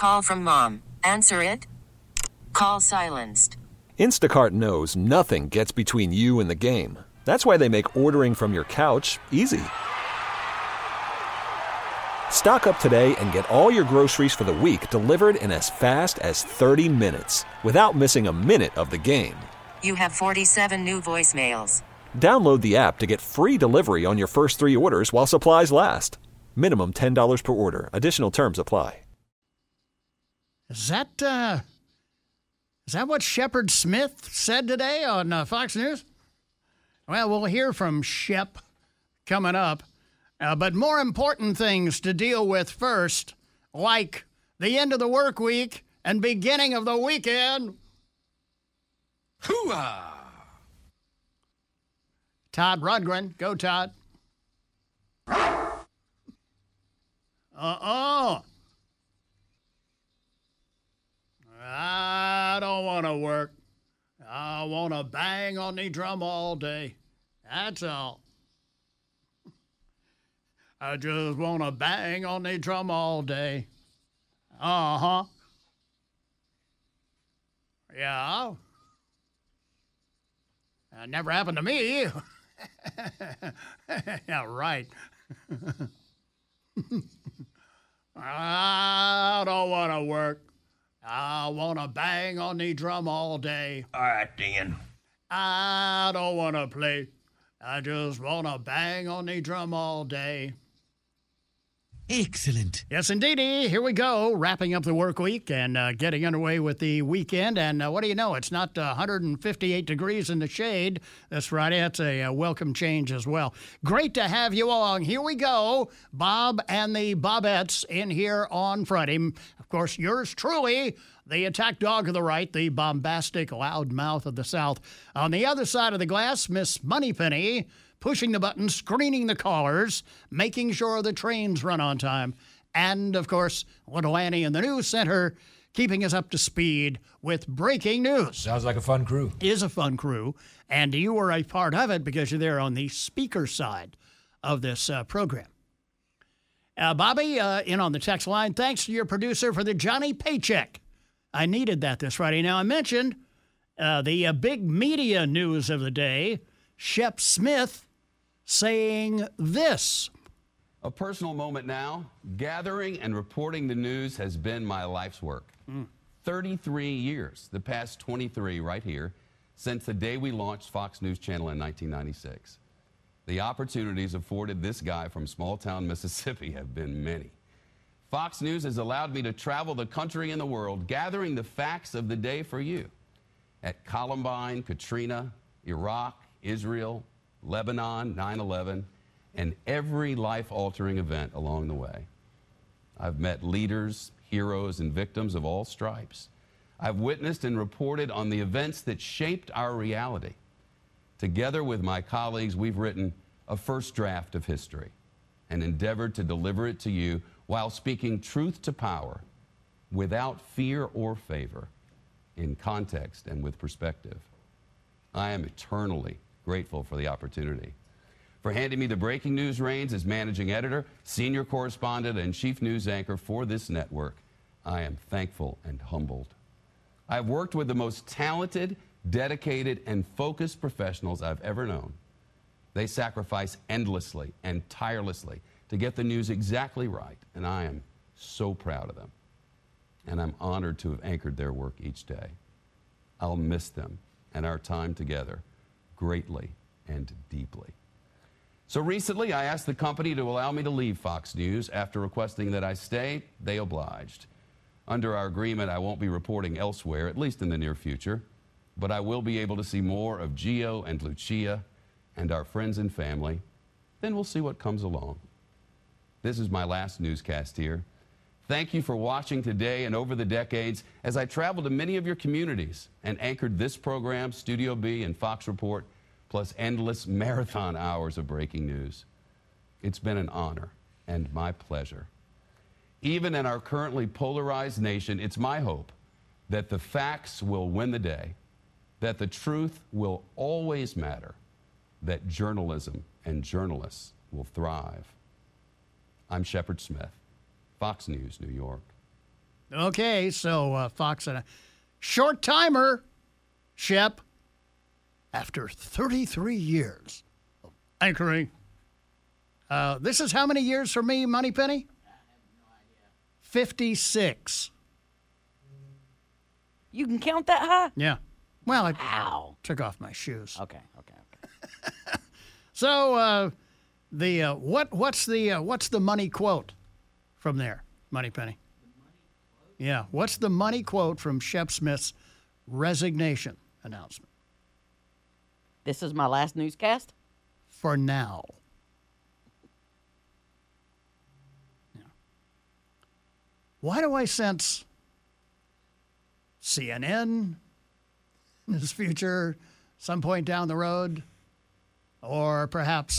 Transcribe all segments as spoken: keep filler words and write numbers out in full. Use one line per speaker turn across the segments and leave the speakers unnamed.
Call from mom. Answer it. Call silenced.
Instacart knows nothing gets between you and the game. That's why they make ordering from your couch easy. Stock up today and get all your groceries for the week delivered in as fast as thirty minutes without missing a minute of the game.
You have forty-seven new voicemails.
Download the app to get free delivery on your first three orders while supplies last. Minimum ten dollars per order. Additional terms apply.
Is that, uh, is that what Shepard Smith said today on uh, Fox News? Well, we'll hear from Shep coming up. Uh, but more important things to deal with first, like the end of the work week and beginning of the weekend.
Hoo-ah!
Todd Rundgren. Go, Todd. Uh-oh. I don't want to work. I want to bang on the drum all day. That's all. I just want to bang on the drum all day. Uh-huh. Yeah. That never happened to me. Yeah, right. I don't want to work. I want to bang on the drum all day.
All right, then.
I don't want to play. I just want to bang on the drum all day.
Excellent.
Yes, indeedy. Here we go, wrapping up the work week and uh, getting underway with the weekend. And uh, what do you know? It's not uh, one hundred fifty-eight degrees in the shade this Friday. That's a, a welcome change as well. Great to have you along. Here we go. Bob and the Bobettes in here on Friday. Of course, yours truly, the attack dog of the right, the bombastic loud mouth of the South. On the other side of the glass, Miss Moneypenny, pushing the buttons, screening the callers, making sure the trains run on time. And, of course, little Annie in the news center, keeping us up to speed with breaking news.
Sounds like a fun crew.
Is a fun crew. And you were a part of it because you're there on the speaker side of this uh, program. Uh, Bobby, uh, in on the text line, thanks to your producer for the Johnny Paycheck. I needed that this Friday. Now, I mentioned uh, the uh, big media news of the day, Shep Smith saying this.
A personal moment now. Gathering and reporting the news has been my life's work. Mm. thirty-three years, the past twenty-three right here, since the day we launched Fox News Channel in nineteen ninety-six. The opportunities afforded this guy from small-town Mississippi have been many. Fox News has allowed me to travel the country and the world, gathering the facts of the day for you. At Columbine, Katrina, Iraq, Israel, Lebanon, nine eleven, and every life-altering event along the way. I've met leaders, heroes, and victims of all stripes. I've witnessed and reported on the events that shaped our reality. Together with my colleagues, we've written a first draft of history and endeavored to deliver it to you while speaking truth to power without fear or favor, in context and with perspective. I am eternally grateful for the opportunity. For handing me the breaking news reins as managing editor, senior correspondent, and chief news anchor for this network, I am thankful and humbled. I've worked with the most talented, dedicated, and focused professionals I've ever known. They sacrifice endlessly and tirelessly to get the news exactly right, and I am so proud of them. And I'm honored to have anchored their work each day. I'll miss them and our time together greatly and deeply. So recently, I asked the company to allow me to leave Fox News. After requesting that I stay, they obliged. Under our agreement, I won't be reporting elsewhere, at least in the near future, but I will be able to see more of Gio and Lucia and our friends and family. Then we'll see what comes along. This is my last newscast here. Thank you for watching today and over the decades as I traveled to many of your communities and anchored this program, Studio B and Fox Report, plus endless marathon hours of breaking news. It's been an honor and my pleasure. Even in our currently polarized nation, it's my hope that the facts will win the day, that the truth will always matter, that journalism and journalists will thrive. I'm Shepard Smith, Fox News, New York.
Okay, so uh, Fox and a short timer, Shep, after thirty-three years of anchoring. Uh, this is how many years for me, Moneypenny? I have no idea. fifty-six.
You can count that high?
Yeah. Well, I
Ow.
took off my shoes.
Okay, okay, okay.
So uh, the uh, what what's the uh, what's the money quote from there, Moneypenny? Yeah, what's the money quote from Shep Smith's resignation announcement?
This is my last newscast?
For now. Yeah. Why do I sense C N N in his future, some point down the road, or perhaps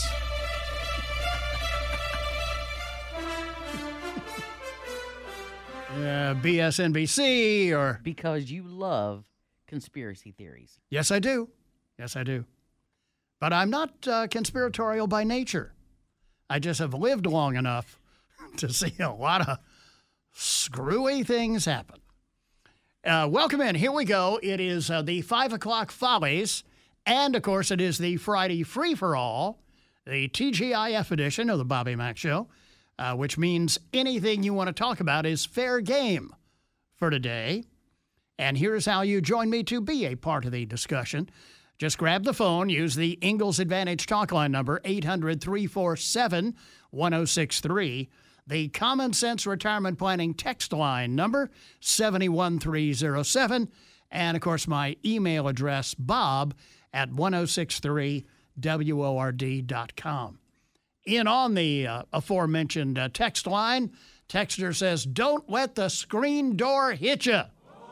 uh, B S N B C, or
Because you love conspiracy theories.
yes, I do. Yes, I do. But I'm not uh, conspiratorial by nature. I just have lived long enough to see a lot of screwy things happen. Uh, welcome in. Here we go. It is uh, the five o'clock Follies, and, of course, it is the Friday Free-for-All, the T G I F edition of the Bobby Mack Show, uh, which means anything you want to talk about is fair game for today. And here's how you join me to be a part of the discussion. Just grab the phone, use the Ingalls Advantage talk line number, eight hundred, three four seven, one oh six three. The Common Sense Retirement Planning text line number, seven one three oh seven. And, of course, my email address, bob at ten sixty-three word dot com. In on the uh, aforementioned uh, text line, texter says, don't let the screen door hit you.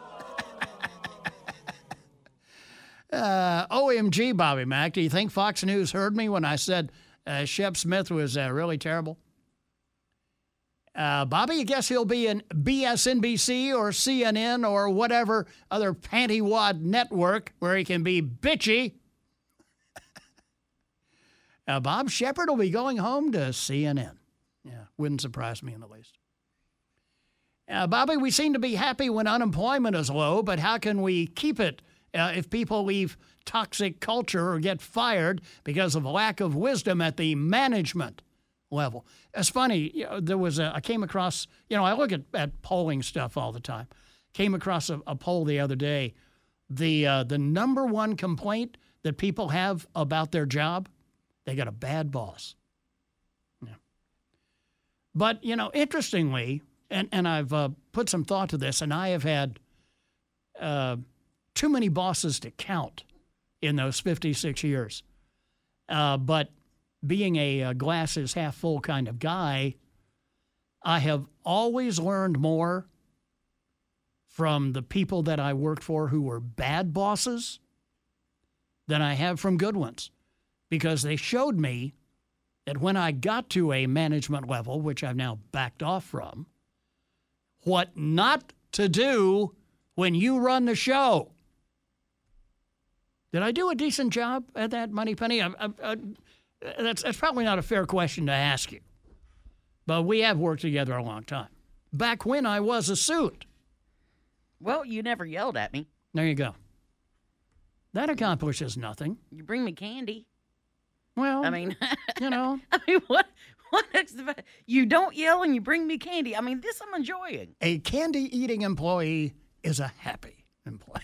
Uh, O M G, Bobby Mack, do you think Fox News heard me when I said uh, Shep Smith was uh, really terrible? Uh, Bobby, I guess he'll be in B S N B C or C N N or whatever other pantywad network where he can be bitchy. uh, Bob Shepard will be going home to C N N. Yeah, wouldn't surprise me in the least. Uh, Bobby, we seem to be happy when unemployment is low, but how can we keep it Uh, if people leave toxic culture or get fired because of lack of wisdom at the management level? It's funny, you know, there was a, I came across, you know, I look at, at polling stuff all the time. Came across a, a poll the other day. The, uh, the number one complaint that people have about their job, they got a bad boss. Yeah. But, you know, interestingly, and, and I've uh, put some thought to this, and I have had uh, too many bosses to count in those fifty-six years. Uh, but being a, a glass is half full kind of guy, I have always learned more from the people that I worked for who were bad bosses than I have from good ones, because they showed me that when I got to a management level, which I've now backed off from, what not to do when you run the show. Did I do a decent job at that, Moneypenny? I, I, I, that's, that's probably not a fair question to ask you. But we have worked together a long time. Back when I was a suit.
Well, you never yelled at me.
There you go. That accomplishes nothing.
You bring me candy.
Well,
I mean,
you know.
I mean, what? What next? You don't yell and you bring me candy. I mean, this I'm enjoying.
A candy-eating employee is a happy employee.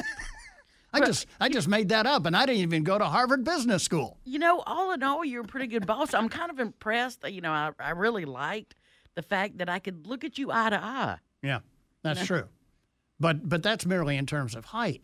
I just I just made that up, and I didn't even go to Harvard Business School.
You know, all in all, you're a pretty good boss. I'm kind of impressed that, you know, I, I really liked the fact that I could look at you eye to eye.
Yeah, that's true. But but that's merely in terms of height.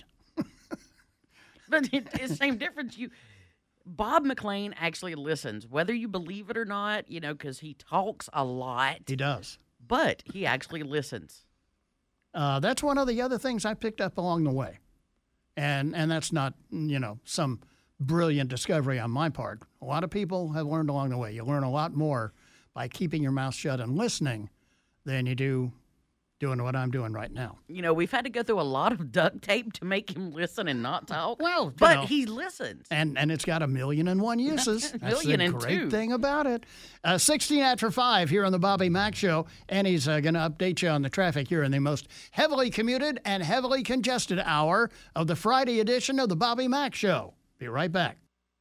But it, it's the same difference. You, Bob McLean actually listens, whether you believe it or not, you know, because he talks a lot.
He does.
But he actually listens.
Uh, that's one of the other things I picked up along the way. And and that's not, you know, some brilliant discovery on my part. A lot of people have learned along the way. You learn a lot more by keeping your mouth shut and listening than you do doing what I'm doing right now.
You know, we've had to go through a lot of duct tape to make him listen and not talk.
Well, you
but
know,
he listens.
And and it's got a million and one uses. That's
million
the
and
great
two.
thing about it. Uh, sixteen after five here on the Bobby Mack Show. And he's uh, going to update you on the traffic here in the most heavily commuted and heavily congested hour of the Friday edition of the Bobby Mack Show. Be right back.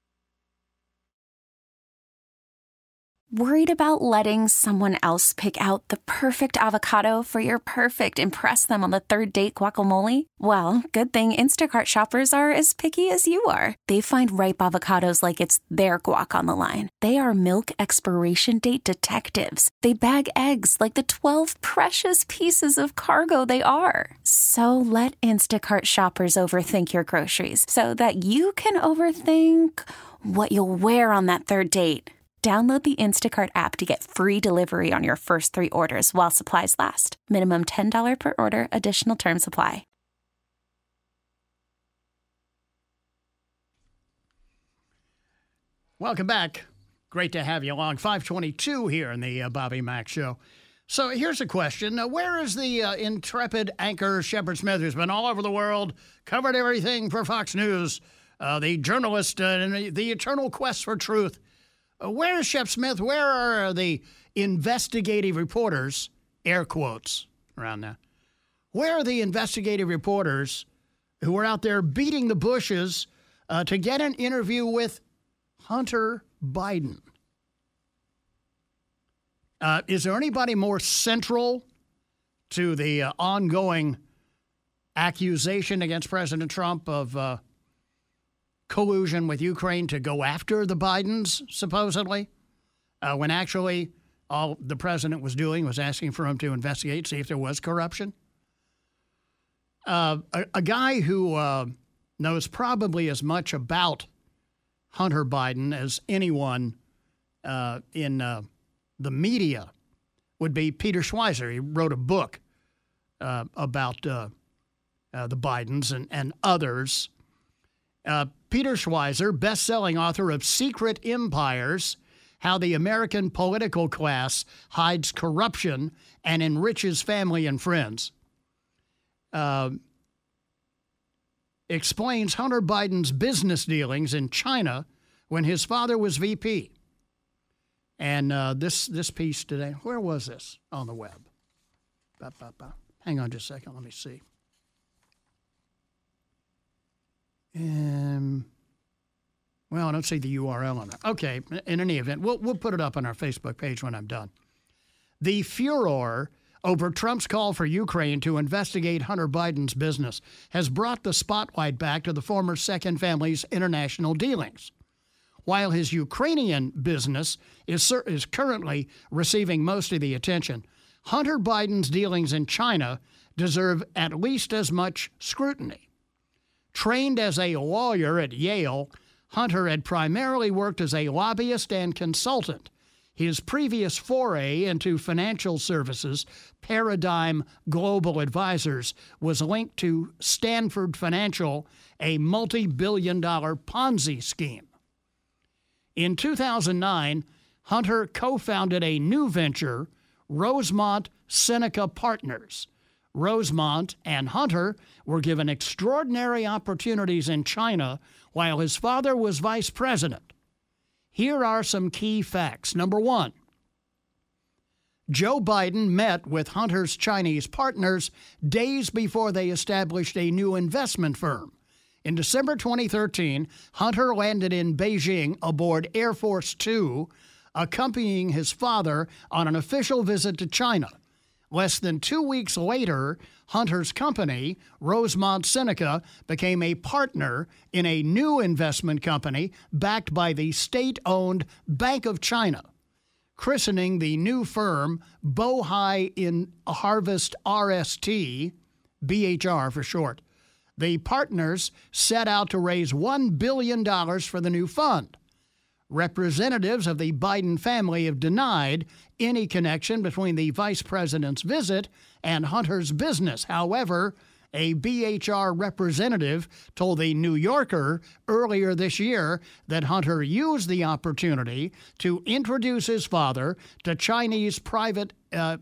Worried about letting someone else pick out the perfect avocado for your perfect impress them on the third date guacamole? Well, good thing Instacart shoppers are as picky as you are. They find ripe avocados like it's their guac on the line. They are milk expiration date detectives. They bag eggs like the twelve precious pieces of cargo they are. So let Instacart shoppers overthink your groceries so that you can overthink what you'll wear on that third date. Download the Instacart app to get free delivery on your first three orders while supplies last. Minimum ten dollars per order. Additional terms apply.
Welcome back. Great to have you along. five twenty-two here in the uh, Bobby Mack Show. So here's a question. Uh, where is the uh, intrepid anchor Shepard Smith, who's been all over the world, covered everything for Fox News, uh, the journalist uh, in the eternal quest for truth? Uh, where is Shep Smith? Where are the investigative reporters, air quotes around that? Where are the investigative reporters who were out there beating the bushes uh, to get an interview with Hunter Biden? Uh, is there anybody more central to the uh, ongoing accusation against President Trump of uh, collusion with Ukraine to go after the Bidens, supposedly, uh, when actually all the president was doing was asking for him to investigate, see if there was corruption? Uh, a, a guy who uh, knows probably as much about Hunter Biden as anyone uh, in uh, the media would be Peter Schweizer. He wrote a book uh, about uh, uh, the Bidens and, and others. Uh, Peter Schweizer, best-selling author of Secret Empires, How the American Political Class Hides Corruption and Enriches Family and Friends, uh, explains Hunter Biden's business dealings in China when his father was V P. And uh, this this piece today, where was this on the web? Ba, ba, ba. Hang on just a second. Let me see. Um, well, I don't see the U R L on it. Okay, in any event, we'll we'll put it up on our Facebook page when I'm done. The furor over Trump's call for Ukraine to investigate Hunter Biden's business has brought the spotlight back to the former second family's international dealings. While his Ukrainian business is, is currently receiving most of the attention, Hunter Biden's dealings in China deserve at least as much scrutiny. Trained as a lawyer at Yale, Hunter had primarily worked as a lobbyist and consultant. His previous foray into financial services, Paradigm Global Advisors, was linked to Stanford Financial, a multi-billion dollar Ponzi scheme. In two thousand nine, Hunter co-founded a new venture, Rosemont Seneca Partners. Rosemont and Hunter were given extraordinary opportunities in China while his father was vice president. Here are some key facts. Number one, Joe Biden met with Hunter's Chinese partners days before they established a new investment firm. In December twenty thirteen, Hunter landed in Beijing aboard Air Force Two, accompanying his father on an official visit to China. Less than two weeks later, Hunter's company, Rosemont Seneca, became a partner in a new investment company backed by the state-owned Bank of China, christening the new firm Bohai in Harvest R S T, B H R for short. The partners set out to raise one billion dollars for the new fund. Representatives of the Biden family have denied any connection between the vice president's visit and Hunter's business. However, a B H R representative told the New Yorker earlier this year that Hunter used the opportunity to introduce his father to Chinese private uh,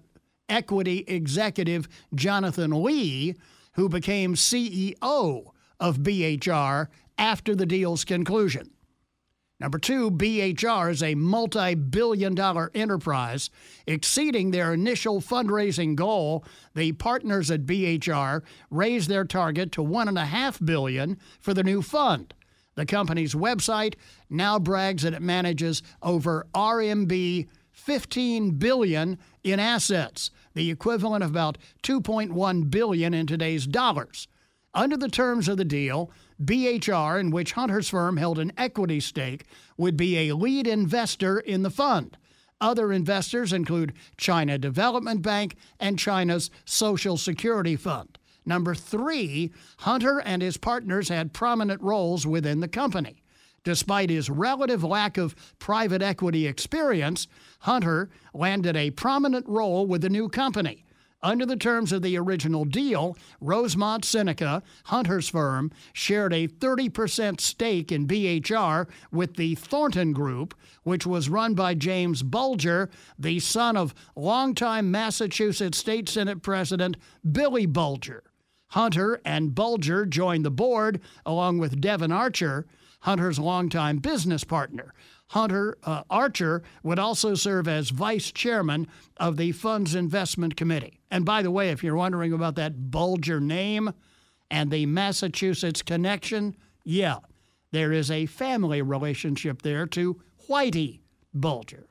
equity executive Jonathan Lee, who became C E O of B H R after the deal's conclusion. Number two, B H R is a multi-billion dollar enterprise. Exceeding their initial fundraising goal, the partners at B H R raised their target to one point five billion dollars for the new fund. The company's website now brags that it manages over R M B fifteen billion dollars in assets, the equivalent of about two point one billion dollars in today's dollars. Under the terms of the deal, B H R, in which Hunter's firm held an equity stake, would be a lead investor in the fund. Other investors include China Development Bank and China's Social Security Fund. Number three, Hunter and his partners had prominent roles within the company. Despite his relative lack of private equity experience, Hunter landed a prominent role with the new company. Under the terms of the original deal, Rosemont Seneca, Hunter's firm, shared a thirty percent stake in B H R with the Thornton Group, which was run by James Bulger, the son of longtime Massachusetts State Senate President Billy Bulger. Hunter and Bulger joined the board, along with Devin Archer, Hunter's longtime business partner. Hunter uh, Archer would also serve as vice chairman of the fund's investment committee. And by the way, if you're wondering about that Bulger name and the Massachusetts connection, yeah, there is a family relationship there to Whitey Bulger.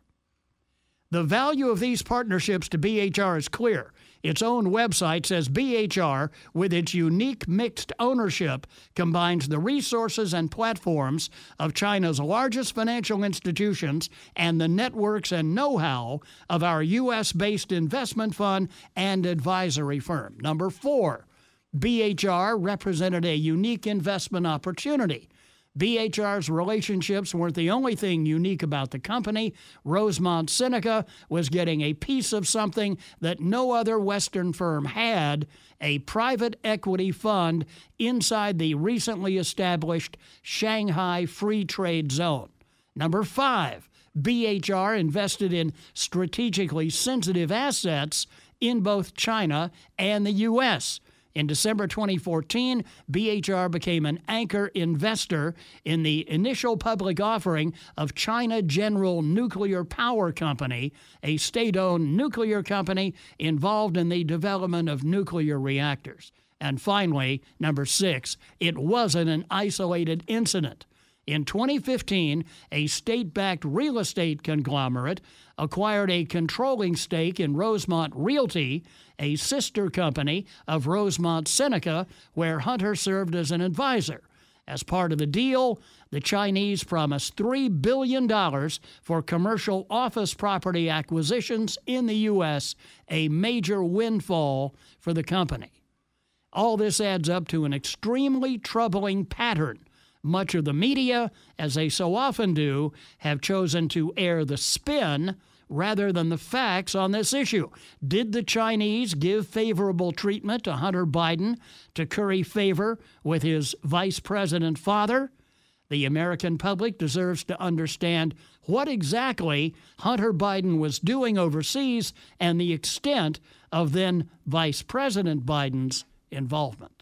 The value of these partnerships to B H R is clear. Its own website says B H R, with its unique mixed ownership, combines the resources and platforms of China's largest financial institutions and the networks and know-how of our U S-based investment fund and advisory firm. Number four, B H R represented a unique investment opportunity. B H R's relationships weren't the only thing unique about the company. Rosemont Seneca was getting a piece of something that no other Western firm had, a private equity fund inside the recently established Shanghai Free Trade Zone. Number five, B H R invested in strategically sensitive assets in both China and the U S In December twenty fourteen, B H R became an anchor investor in the initial public offering of China General Nuclear Power Company, a state-owned nuclear company involved in the development of nuclear reactors. And finally, number six, it wasn't an isolated incident. In twenty fifteen, a state-backed real estate conglomerate acquired a controlling stake in Rosemont Realty, a sister company of Rosemont Seneca, where Hunter served as an advisor. As part of the deal, the Chinese promised three billion dollars for commercial office property acquisitions in the U S, a major windfall for the company. All this adds up to an extremely troubling pattern. Much of the media, as they so often do, have chosen to air the spin rather than the facts on this issue. Did the Chinese give favorable treatment to Hunter Biden to curry favor with his vice president father? The American public deserves to understand what exactly Hunter Biden was doing overseas and the extent of then Vice President Biden's involvement.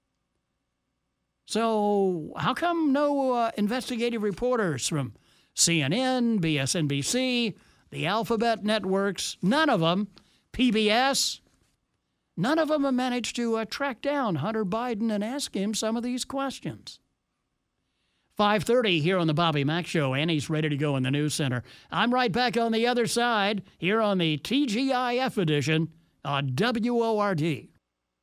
So how come no uh, investigative reporters from C N N, B S N B C, the Alphabet networks, none of them, P B S, none of them have managed to uh, track down Hunter Biden and ask him some of these questions? five thirty here on the Bobby Mack Show. Annie's ready to go in the news center. I'm right back on the other side here on the T G I F edition on W O R D.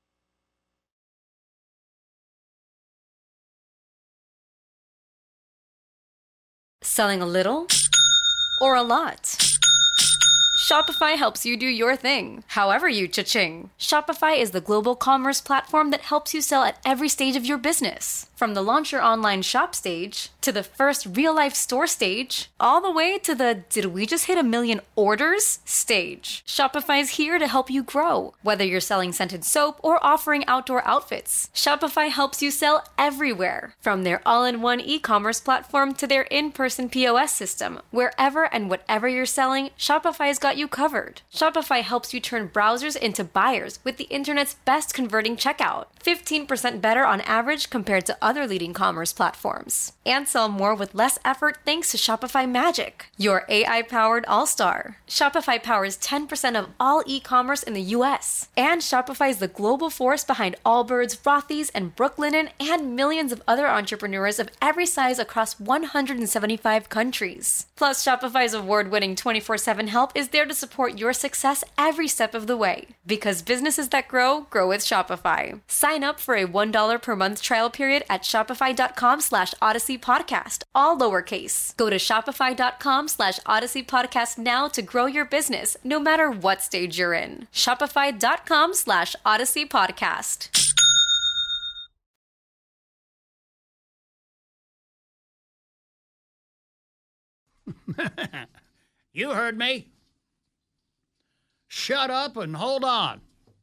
Selling a little or a lot? Shopify helps you do your thing, however you cha-ching. Shopify is the global commerce platform that helps you sell at every stage of your business. From the launch your online shop stage, to the first real-life store stage, all the way to the did we just hit a million orders stage. Shopify is here to help you grow. Whether you're selling scented soap or offering outdoor outfits, Shopify helps you sell everywhere. From their all-in-one e-commerce platform to their in-person P O S system, wherever and whatever you're selling, Shopify's got got you covered. Shopify helps you turn browsers into buyers with the internet's best converting checkout, fifteen percent better on average compared to other leading commerce platforms. And sell more with less effort thanks to Shopify Magic, your A I-powered all-star. Shopify powers ten percent of all e-commerce in the U S. And Shopify is the global force behind Allbirds, Rothy's, and Brooklinen, and millions of other entrepreneurs of every size across one hundred seventy-five countries. Plus, Shopify's award-winning twenty-four seven help is there to support your success every step of the way. Because businesses that grow, grow with Shopify. Sign up for a one dollar per month trial period at shopify.com slash Odyssey Podcast, all lowercase. Go to shopify.com slash Odyssey Podcast now to grow your business, no matter what stage you're in. Shopify.com slash Odyssey Podcast.
You heard me. Shut up and hold on.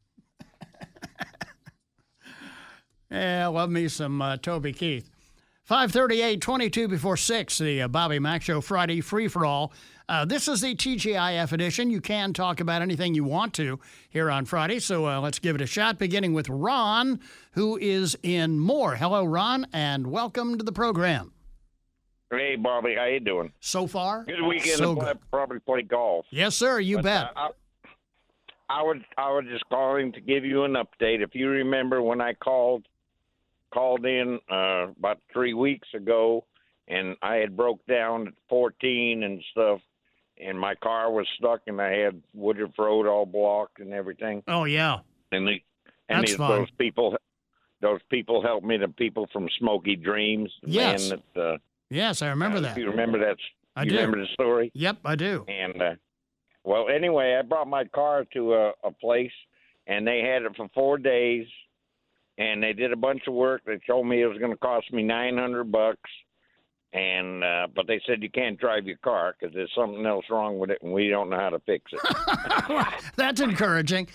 Yeah, love me some uh, Toby Keith. five thirty-eight, twenty-two before six, the uh, Bobby Mack Show Friday free-for-all. Uh, this is the T G I F edition. You can talk about anything you want to here on Friday, so uh, let's give it a shot, beginning with Ron, who is in Moore. Hello, Ron, and welcome to the program.
Hey, Bobby, how you doing?
So far,
good weekend
so
to play,
good.
probably play golf.
Yes, sir, you
but,
bet.
Uh, I, I, was, I was just calling to give you an update. If you remember when I called called in uh, about three weeks ago, and I had broke down at fourteen and stuff, and my car was stuck, and I had Woodruff Road all blocked and everything.
Oh, yeah.
And, the, and
That's
these,
fine.
those people those people helped me, the people from Smoky Dreams. The
Yes.
Man that, uh,
Yes, I remember
uh,
that.
You remember that?
I
you
do.
remember the story?
Yep, I do.
And, uh, well, anyway, I brought my car to a, a place, and they had it for four days, and they did a bunch of work. They told me it was going to cost me nine hundred bucks, and uh, but they said you can't drive your car because there's something else wrong with it, and we don't know how to fix it.
That's encouraging.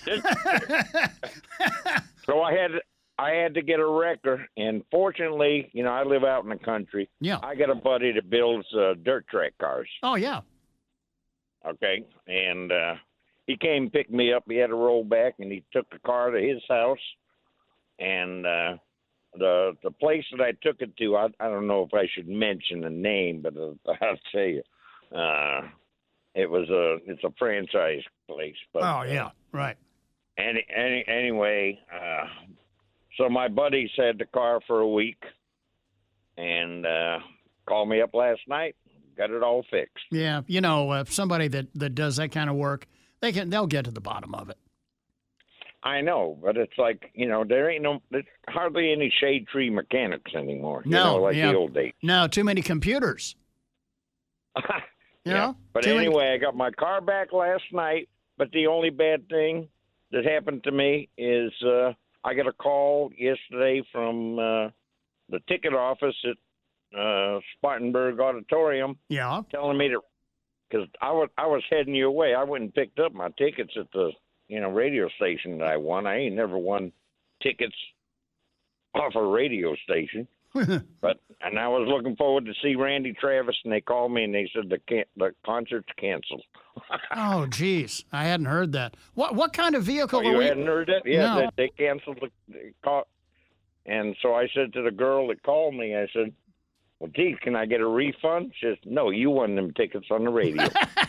So I had I had to get a wrecker, and fortunately, you know, I live out in the country.
Yeah.
I got a buddy that builds uh, dirt track cars.
Oh, yeah.
Okay, and uh, he came and picked me up. He had a roll back, and he took the car to his house. And uh, the the place that I took it to, I, I don't know if I should mention the name, but uh, I'll tell you, uh, it was a it's a franchise place. But,
Oh, yeah, right.
Any, any anyway, uh, so my buddy had the car for a week, and uh, called me up last night. Got it all fixed.
Yeah, you know, uh, somebody that, that does that kind of work, they can they'll get to the bottom of it.
I know, but it's like, you know, there ain't no, there's hardly any shade tree mechanics anymore. You
No,
know, like
yeah.
the old days.
No, too many computers. You
Yeah.
know?
But
Too many-
anyway, I got my car back last night, but the only bad thing that happened to me is uh, I got a call yesterday from uh, the ticket office at uh, Spartanburg Auditorium
Yeah.
telling me to, because I was, I was heading your way. I went and picked up my tickets at the, you know, radio station that I won. I ain't never won tickets off a radio station. But and I was looking forward to see Randy Travis, and they called me and they said the can- the concert's canceled.
Oh, geez, I hadn't heard that. What what kind of vehicle
Oh,
are
you
we?
hadn't heard that? Yeah,
No.
they, they canceled the, the call. And so I said to the girl that called me, I said, "Well, gee, can I get a refund?" She says, "No, you won them tickets on the radio."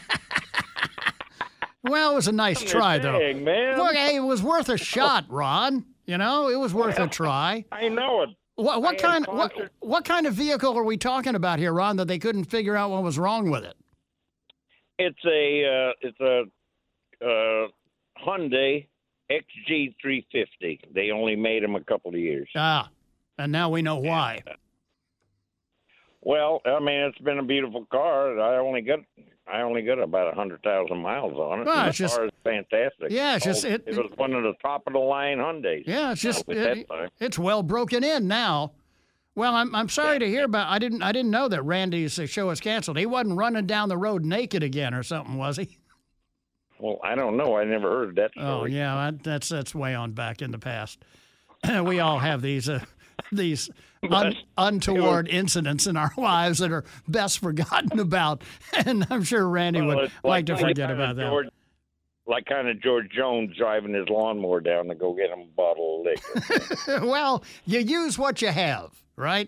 Well, it was a nice try, though.
Dang, man.
Look, hey, it was worth a shot, Ron. You know, it was worth a try.
I know it.
What, what
I had
kind? What,
concert-
what kind of vehicle are we talking about here, Ron? That they couldn't figure out what was wrong with it?
It's a uh, it's a uh, Hyundai X G three fifty. They only made them a couple of years.
Ah, and now we know why.
Well, I mean, it's been a beautiful car. I only got I only got about a hundred thousand miles on it.
Well,
and
it's
the
just-
car is fantastic.
Yeah, it's just-
Oh,
it-
it was one of the top of the line Hyundais.
Yeah, it's just
At
it-
that time.
it's well broken in now. Well, I'm I'm sorry to hear about. I didn't I didn't know that Randy's uh, show was canceled. He wasn't running down the road naked again or something, was he?
Well, I don't know. I never heard that story.
Oh yeah, that, that's that's way on back in the past. We all have these uh, these un, untoward incidents in our lives that are best forgotten about, and I'm sure Randy
Well,
would
it's
like to
like
forget
uh,
about that.
George, like kind of George Jones driving his lawnmower down to go get him a bottle of liquor.
Well, you use what you have, right?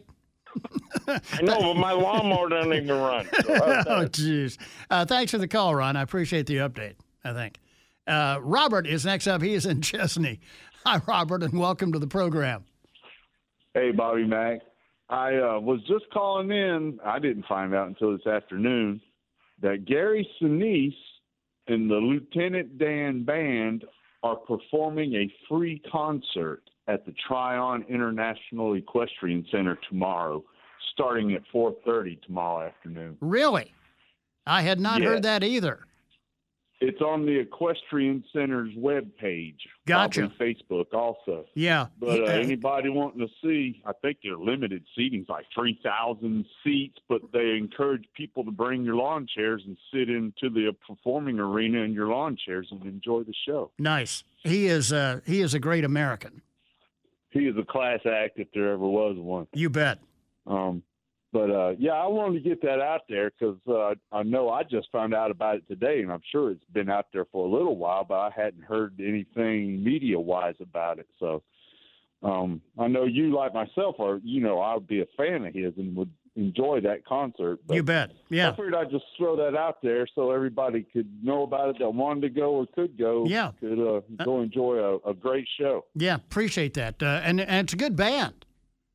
I know, but my lawnmower doesn't even run. So
oh, jeez. Uh, thanks for the call, Ron. I appreciate the update, I think. Uh, Robert is next up. He is in Chesney. Hi, Robert, and welcome to the program.
Hey, Bobby Mack. I uh, was just calling in. I didn't find out until this afternoon that Gary Sinise and the Lieutenant Dan Band are performing a free concert at the Tryon International Equestrian Center tomorrow, starting at four thirty tomorrow afternoon.
Really? I had not
Yes.
heard that either.
It's on the Equestrian Center's webpage.
Gotcha.
Probably Facebook also.
Yeah.
But uh,
Uh,
anybody wanting to see, I think they're limited seating, like three thousand seats, but they encourage people to bring your lawn chairs and sit into the performing arena in your lawn chairs and enjoy the show.
Nice. He is, uh, he is a great American.
He is a class act if there ever was one.
You bet.
Um, but, uh, yeah, I wanted to get that out there because uh, I know I just found out about it today, and I'm sure it's been out there for a little while, but I hadn't heard anything media-wise about it. So um, I know you, like myself, are, you know, I would be a fan of his and would enjoy that concert. But
You bet. Yeah.
I figured I'd just throw that out there so everybody could know about it that wanted to go or could go.
Yeah.
Could uh, go enjoy a, a great show.
Yeah, appreciate that. Uh, and, and it's a good band.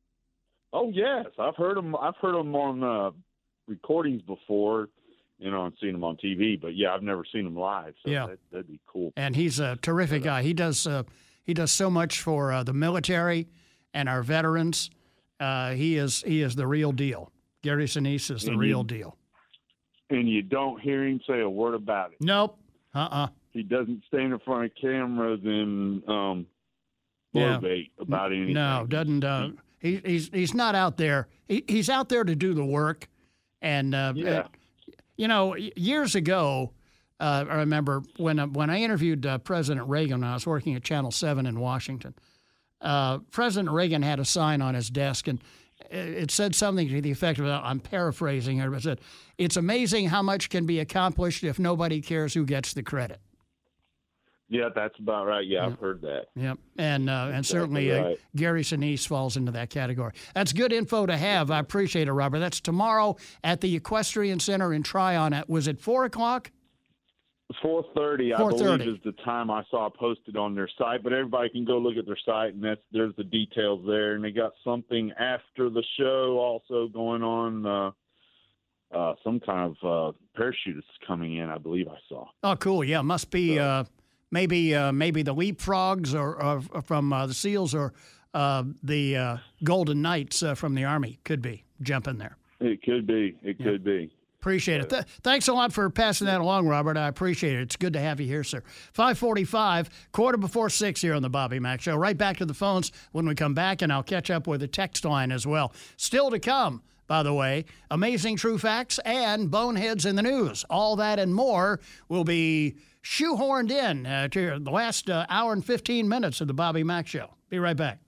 Oh yes, I've heard them. I've heard them on uh, recordings before, you know, and seen them on T V. But yeah, I've never seen them live. So
Yeah.
that, that'd be cool.
And he's a terrific guy. He does uh, he does so much for uh, the military and our veterans. Uh, he is he is the real deal. Gary Sinise is the
And
real
you-
deal.
And you don't hear him say a word about it.
Nope. Uh-uh.
He doesn't stand in front of cameras and um,
Yeah.
motivate about anything.
No, doesn't. Uh, he, he's he's not out there. He, he's out there to do the work. And uh,
Yeah.
uh, you know, y- years ago, uh, I remember when uh, when I interviewed uh, President Reagan when I was working at Channel Seven in Washington. Uh, President Reagan had a sign on his desk, and it it said something to the effect of, I'm paraphrasing it, but it said, "It's amazing how much can be accomplished if nobody cares who gets the credit."
Yeah, that's about right. Yeah, I've heard that.
Yep, and uh, and certainly uh,
right.
Gary Sinise falls into that category. That's good info to have. I appreciate it, Robert. That's tomorrow at the Equestrian Center in Tryon. At was it four o'clock?
four thirty, I
four thirty.
believe, is the time I saw posted on their site. But everybody can go look at their site, and that's there's the details there. And they got something after the show also going on. Uh, uh, some kind of uh, parachute is coming in, I believe I saw.
Oh, cool. Yeah, must be uh, maybe uh, maybe the Leapfrogs or, or from uh, the SEALs or uh, the uh, Golden Knights uh, from the Army could be jumping there.
It could be. It could be.
Appreciate it. Th- thanks a lot for passing that along, Robert. I appreciate it. It's good to have you here, sir. five forty-five, quarter before six here on the Bobby Mack Show. Right back to the phones when we come back, and I'll catch up with the text line as well. Still to come, by the way, amazing true facts and boneheads in the news. All that and more will be shoehorned in uh, to the last uh, hour and fifteen minutes of the Bobby Mack Show. Be right back.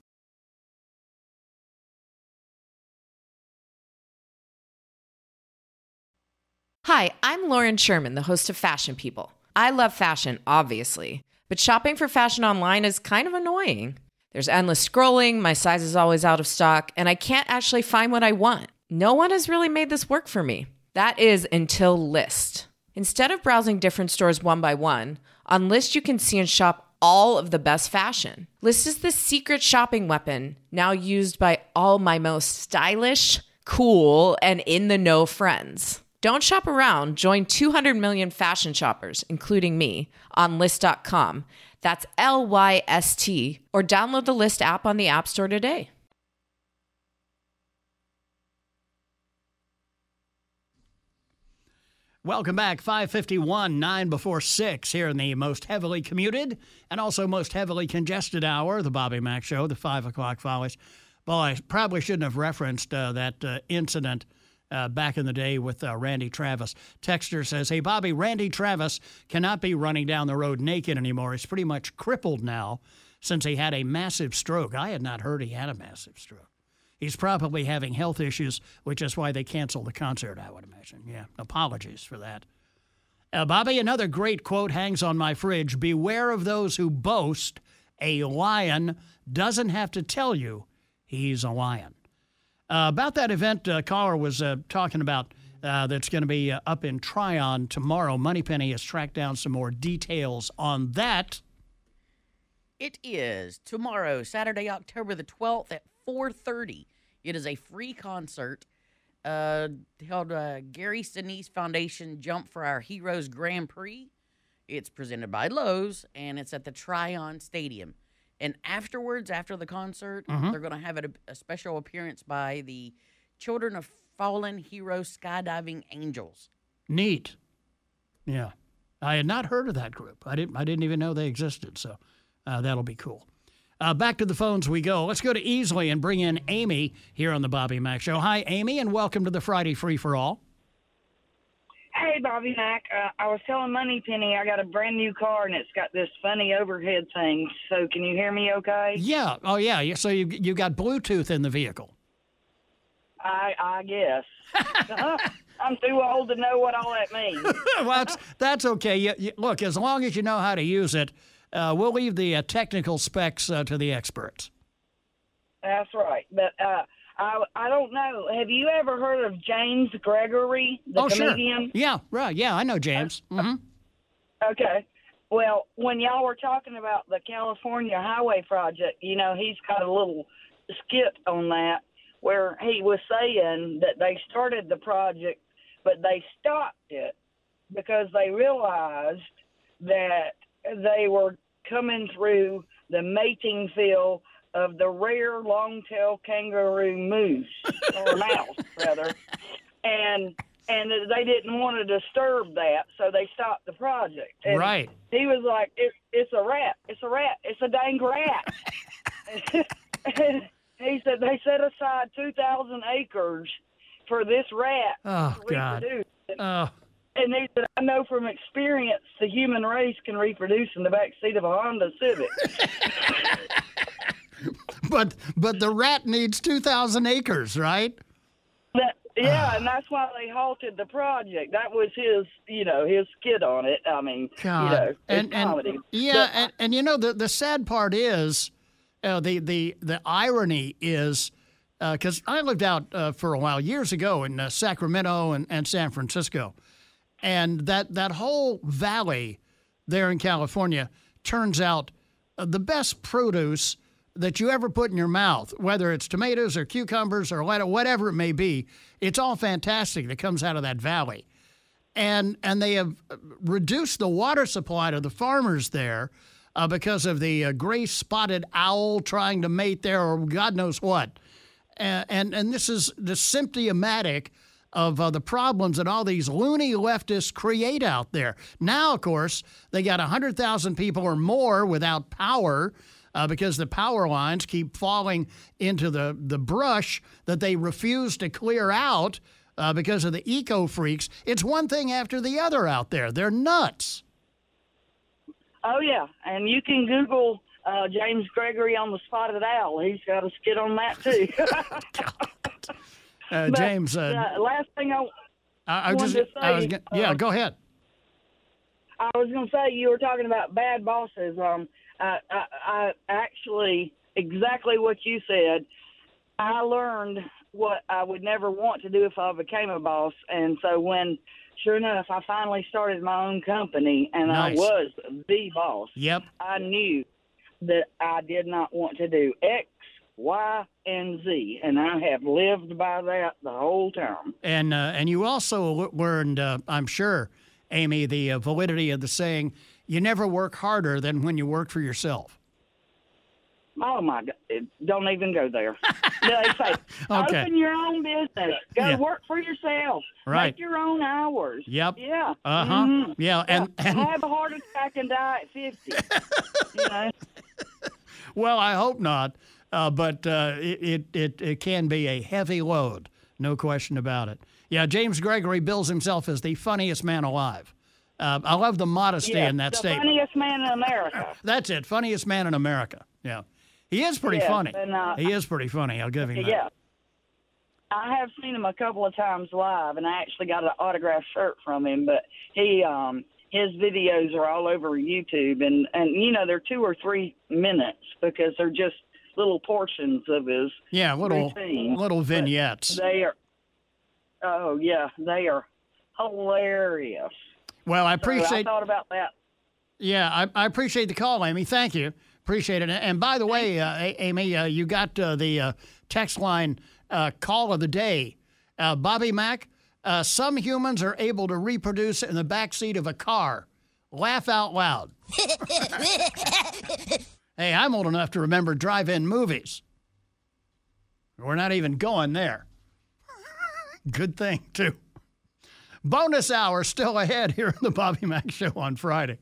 Hi, I'm Lauren Sherman, the host of Fashion People. I love fashion, obviously, but shopping for fashion online is kind of annoying. There's endless scrolling, my size is always out of stock, and I can't actually find what I want. No one has really made this work for me. That is until Lyst. Instead of browsing different stores one by one, on Lyst you can see and shop all of the best fashion. Lyst is the secret shopping weapon now used by all my most stylish, cool, and in-the-know friends. Don't shop around. Join two hundred million fashion shoppers, including me, on Lyst dot com. That's L Y S T. Or download the Lyst app on the App Store today.
Welcome back. five fifty-one, nine before six here in the most heavily commuted and also most heavily congested hour, the Bobby Mack Show, the five o'clock follies. Well, I probably shouldn't have referenced uh, that uh, incident uh, back in the day with uh, Randy Travis. Texter says, hey, Bobby, Randy Travis cannot be running down the road naked anymore. He's pretty much crippled now since he had a massive stroke. I had not heard he had a massive stroke. He's probably having health issues, which is why they canceled the concert, I would imagine. Yeah, apologies for that. Uh, Bobby, another great quote hangs on my fridge. Beware of those who boast. A lion doesn't have to tell you he's a lion. Uh, about that event, uh, caller was uh, talking about uh, that's going to be uh, up in Tryon tomorrow. Moneypenny has tracked down some more details on that.
It is tomorrow, Saturday, October the twelfth at four thirty. It is a free concert uh, held uh, Gary Sinise Foundation Jump for Our Heroes Grand Prix. It's presented by Lowe's, and it's at the Tryon Stadium. And afterwards, after the concert,
Mhm.
they're going to have a, a special appearance by the Children of Fallen Hero Skydiving Angels.
Neat. Yeah. I had not heard of that group. I didn't I didn't even know they existed, so uh, that'll be cool. Uh, back to the phones we go. Let's go to Easley and bring in Amy here on the Bobby Mack Show. Hi, Amy, and welcome to the Friday Free for All.
Hey, Bobby Mack. Uh, I was telling Moneypenny I got a brand new car, and it's got this funny overhead thing. So can you hear me okay?
Yeah. Oh, yeah. Yeah, so you you got Bluetooth in the vehicle.
I I guess. I'm too old to know what all that means.
Well, that's, that's okay. You, you, look, as long as you know how to use it, uh, we'll leave the uh, technical specs uh, to the experts.
That's right. But uh, I I don't know. Have you ever heard of James Gregory, the
oh,
comedian?
sure. Yeah, right. Yeah, I know James. Mm-hmm.
Okay. Well, when y'all were talking about the California Highway Project, you know, he's got a little skit on that where he was saying that they started the project, but they stopped it because they realized that they were coming through the mating field of the rare long-tailed kangaroo moose, or mouse, rather, and and they didn't want to disturb that, so they stopped the project. And
right.
He was like, it, it's a rat. It's a rat. It's a dang rat. And he said they set aside two thousand acres for this rat
Oh,
to
God.
reproduce.
Oh.
And he said, I know from experience the human race can reproduce in the back seat of a Honda Civic.
But but the rat needs two thousand acres, right?
That, yeah, and that's why they halted the project. That was his, you know, his skit on it. I mean,
God.
you know, it's
and, and
comedy.
yeah,
But-
and, and you know the the sad part is, uh, the the the irony is, because I lived out uh, for a while years ago in uh, Sacramento and, and San Francisco, and that that whole valley there in California turns out uh, the best produce that you ever put in your mouth, whether it's tomatoes or cucumbers or what- whatever it may be, it's all fantastic that comes out of that valley. And and they have reduced the water supply to the farmers there uh, because of the uh, gray-spotted owl trying to mate there or God knows what. And and, and this is the symptomatic of uh, the problems that all these loony leftists create out there. Now, of course, they got one hundred thousand people or more without power uh, because the power lines keep falling into the, the brush that they refuse to clear out uh, because of the eco-freaks. It's one thing after the other out there. They're nuts.
Oh, yeah, and you can Google uh, James Gregory on the Spotted Owl. He's got a skit on that, too.
Uh,
But,
James, uh,
uh, last thing I,
I, I
wanted
just,
to say,
I was, gonna- yeah,
uh,
go ahead.
I was going to say, you were talking about bad bosses. Um, I, I, I actually, exactly what you said, I learned what I would never want to do if I became a boss. And so when, sure enough, I finally started my own company and
Nice.
I was the boss,
Yep.
I knew that I did not want to do X, Y, and Z. And I have lived by that the whole time.
And uh, and you also l- learned, uh, I'm sure, Amy, the uh, validity of the saying, you never work harder than when you work for yourself.
Oh, my God. It- Don't even go there. They say,
Okay.
open your own business. Go
Yeah.
work for yourself.
Right.
Make your own hours.
Yep.
Yeah.
Uh-huh.
Mhm.
Yeah, and, and
Have a heart attack and die at fifty. you know?
well, I hope not, uh, but uh, it, it, it, it can be a heavy load, no question about it. Yeah, James Gregory bills himself as the funniest man alive. Uh, I love the modesty
Yeah,
in that
the
statement.
funniest man in America.
That's it, funniest man in America. Yeah. He is pretty
Yes,
funny.
and, uh,
he is pretty funny, I'll give him that.
Yeah. I have seen him a couple of times live, and I actually got an autographed shirt from him. But he, um, his videos are all over YouTube, and and you know they're two or three minutes because they're just little portions of his
yeah little
routine.
little vignettes.
But they are, oh yeah, they are hilarious.
Well, I appreciate.
So I thought about that.
Yeah, I, I appreciate the call, Amy. Thank you. Appreciate it. And by the way, uh, Amy, uh, you got uh, the uh, text line uh, call of the day. Uh, Bobby Mack, uh, some humans are able to reproduce in the backseat of a car. Laugh out loud. Hey, I'm old enough to remember drive-in movies. We're not even going there. Good thing, too. Bonus hour still ahead here on the Bobby Mack Show on Friday.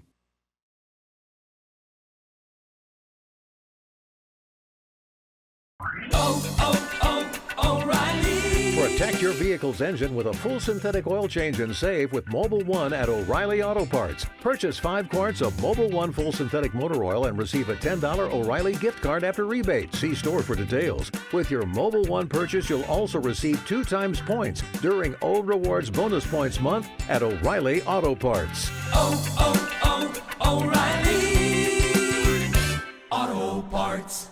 Oh, oh, oh, O'Reilly.
Protect your vehicle's engine with a full synthetic oil change and save with Mobil one at O'Reilly Auto Parts. Purchase five quarts of Mobil one full synthetic motor oil and receive a ten dollars O'Reilly gift card after rebate. See store for details. With your Mobil one purchase, you'll also receive two times points during O Rewards Bonus Points Month at O'Reilly Auto Parts.
Oh, oh, oh, O'Reilly Auto Parts.